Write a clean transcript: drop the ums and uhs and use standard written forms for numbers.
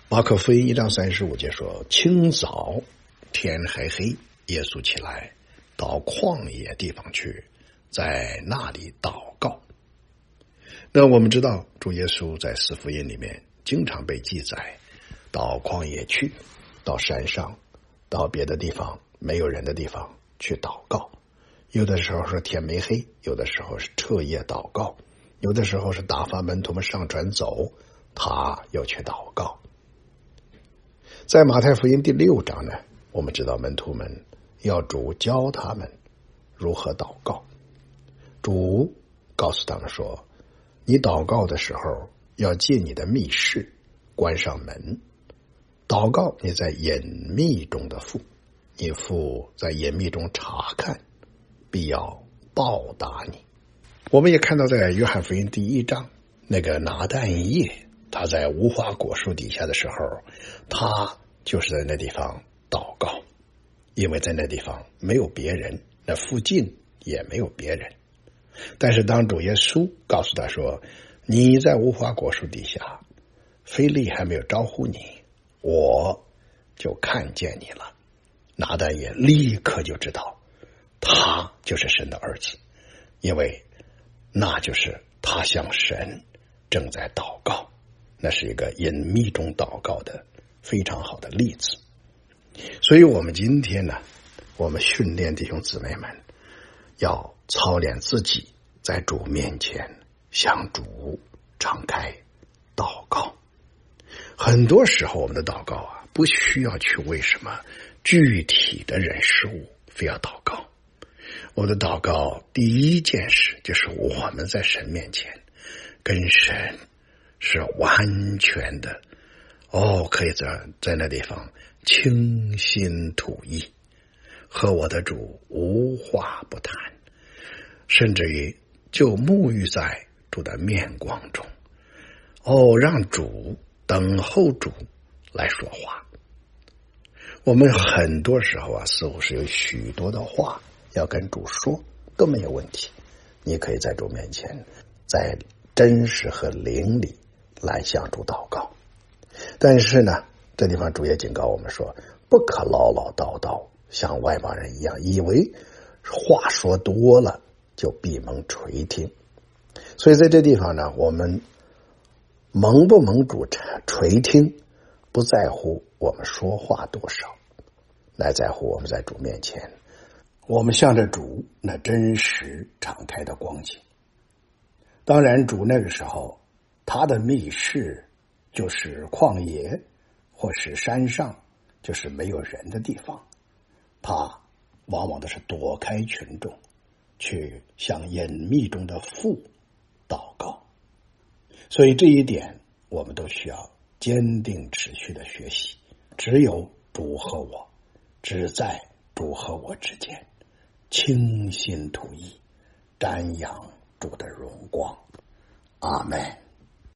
马可福音1章35节说，清早天还黑，耶稣起来到旷野地方去，在那里祷告。那我们知道主耶稣在四福音里面经常被记载到旷野去，到山上，到别的地方没有人的地方去祷告。有的时候是天没黑，有的时候是彻夜祷告，有的时候是打发门徒们上船走，他又去祷告。在马太福音第6章呢，我们知道门徒们要主教他们如何祷告。主告诉他们说，你祷告的时候要进你的密室，关上门，祷告你在隐秘中的父，你父在隐秘中查看，必要报答你。我们也看到在约翰福音第1章，那个拿但业他在无花果树底下的时候，他就是在那地方祷告，因为在那地方没有别人，那附近也没有别人。但是当主耶稣告诉他说，你在无花果树底下，腓利还没有招呼你，我就看见你了。拿但业立刻就知道他就是神的儿子，因为那就是他向神正在祷告，那是一个隐秘中祷告的非常好的例子。所以我们今天呢，我们训练弟兄姊妹们要操练自己在主面前向主敞开祷告。很多时候我们的祷告啊，不需要去为什么具体的人事物非要祷告。我的祷告第一件事就是我们在神面前跟神是完全的可以在那地方倾心吐意，和我的主无话不谈，甚至于就沐浴在主的面光中，让主等候主来说话。我们很多时候啊，似乎是有许多的话要跟主说，都没有问题。你可以在主面前，在真实和灵里来向主祷告。但是呢，这地方主也警告我们说，不可唠唠叨叨，像外邦人一样，以为话说多了就闭门垂听。所以在这地方呢，我们蒙不蒙主垂听，不在乎我们说话多少，乃在乎我们在主面前，我们向着主那真实敞开的光景。当然主那个时候他的密室就是旷野，或是山上，就是没有人的地方，他往往都是躲开群众，去向隐秘中的父祷告。所以这一点我们都需要坚定持续的学习。只有主和我，只在主和我之间，倾心吐意，瞻仰主的荣光。阿们。